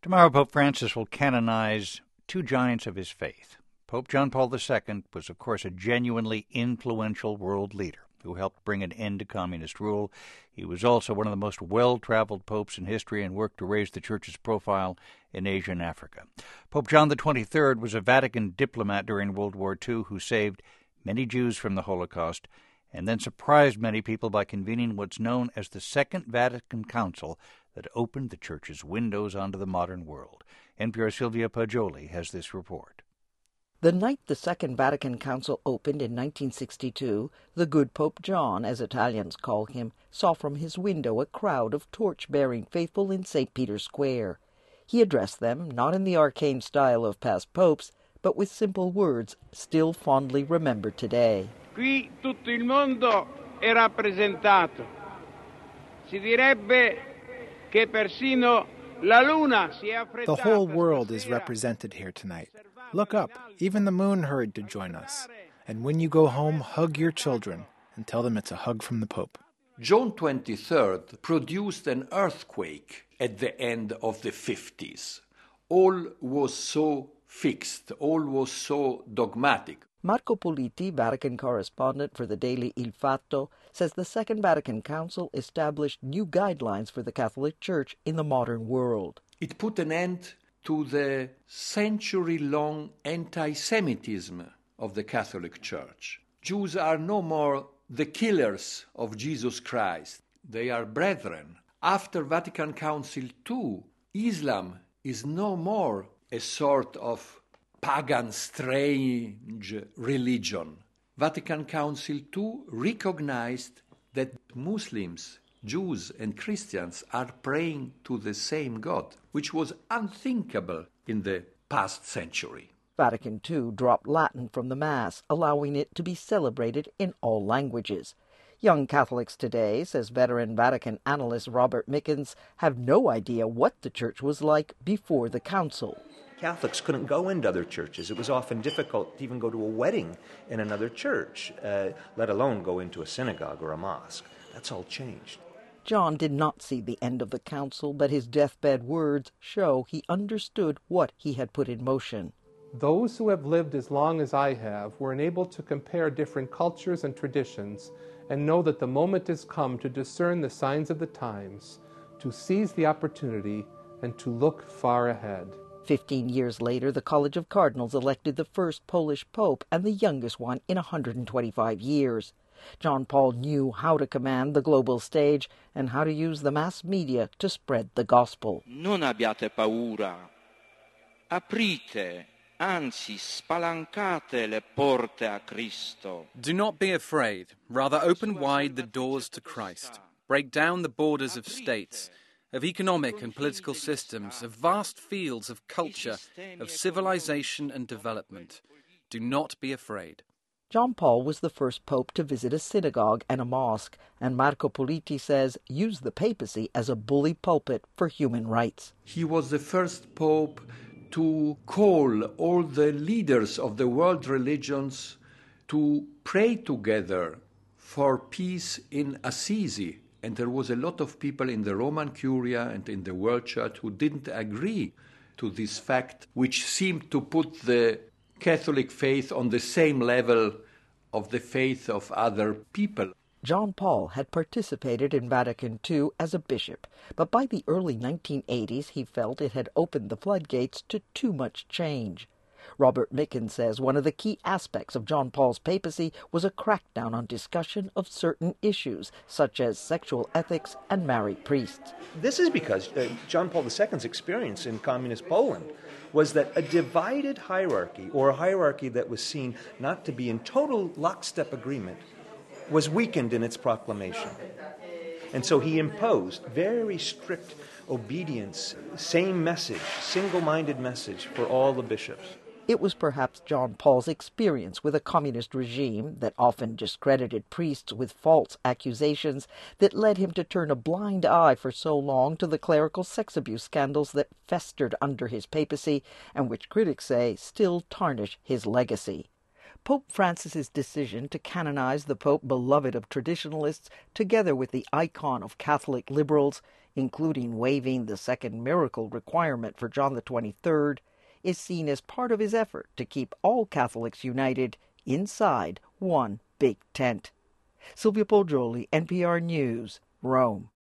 Tomorrow, Pope Francis will canonize two giants of his faith. Pope John Paul II was, of course, a genuinely influential world leader who helped bring an end to communist rule. He was also one of the most well-traveled popes in history and worked to raise the Church's profile in Asia and Africa. Pope John XXIII was a Vatican diplomat during World War II who saved many Jews from the Holocaust and then surprised many people by convening what's known as the Second Vatican Council that opened the Church's windows onto the modern world. NPR's Silvia Poggioli has this report. The night the Second Vatican Council opened in 1962, the good Pope John, as Italians call him, saw from his window a crowd of torch-bearing faithful in St. Peter's Square. He addressed them, not in the arcane style of past popes, but with simple words still fondly remembered today. Qui tutto il mondo è rappresentato. Si direbbe che persino la luna si è affrettata. The whole world is represented here tonight. Look up, even the moon hurried to join us. And when you go home, hug your children and tell them it's a hug from the Pope. John XXIII produced an earthquake at the end of the 50s. All was so fixed, all was so dogmatic. Marco Politi, Vatican correspondent for the daily Il Fatto, says the Second Vatican Council established new guidelines for the Catholic Church in the modern world. It put an end to the century-long anti-Semitism of the Catholic Church. Jews are no more the killers of Jesus Christ. They are brethren. After Vatican Council II, Islam is no more a sort of pagan, strange religion. Vatican Council II recognized that Muslims, Jews and Christians are praying to the same God, which was unthinkable in the past century. Vatican II dropped Latin from the Mass, allowing it to be celebrated in all languages. Young Catholics today, says veteran Vatican analyst Robert Mickens, have no idea what the Church was like before the Council. Catholics couldn't go into other churches. It was often difficult to even go to a wedding in another church, let alone go into a synagogue or a mosque. That's all changed. John did not see the end of the council, but his deathbed words show he understood what he had put in motion. Those who have lived as long as I have were enabled to compare different cultures and traditions and know that the moment has come to discern the signs of the times, to seize the opportunity, and to look far ahead. 15 years later, the College of Cardinals elected the first Polish pope and the youngest one in 125 years. John Paul knew how to command the global stage and how to use the mass media to spread the gospel. Non abbiate paura. Aprite, anzi spalancate le porte a Cristo. Do not be afraid. Rather open wide the doors to Christ. Break down the borders of states, of economic and political systems, of vast fields of culture, of civilization and development. Do not be afraid. John Paul was the first pope to visit a synagogue and a mosque, and Marco Politi says used the papacy as a bully pulpit for human rights. He was the first pope to call all the leaders of the world religions to pray together for peace in Assisi. And there was a lot of people in the Roman Curia and in the World Church who didn't agree to this fact, which seemed to put the Catholic faith on the same level of the faith of other people. John Paul had participated in Vatican II as a bishop, but by the early 1980s he felt it had opened the floodgates to too much change. Robert Mickens says one of the key aspects of John Paul's papacy was a crackdown on discussion of certain issues, such as sexual ethics and married priests. This is because John Paul II's experience in communist Poland was that a divided hierarchy, or a hierarchy that was seen not to be in total lockstep agreement, was weakened in its proclamation. And so he imposed very strict obedience, same message, single-minded message for all the bishops. It was perhaps John Paul's experience with a communist regime that often discredited priests with false accusations that led him to turn a blind eye for so long to the clerical sex abuse scandals that festered under his papacy and which critics say still tarnish his legacy. Pope Francis's decision to canonize the Pope beloved of traditionalists, together with the icon of Catholic liberals, including waiving the second miracle requirement for John the 23rd, is seen as part of his effort to keep all Catholics united inside one big tent. Silvia Poggioli, NPR News, Rome.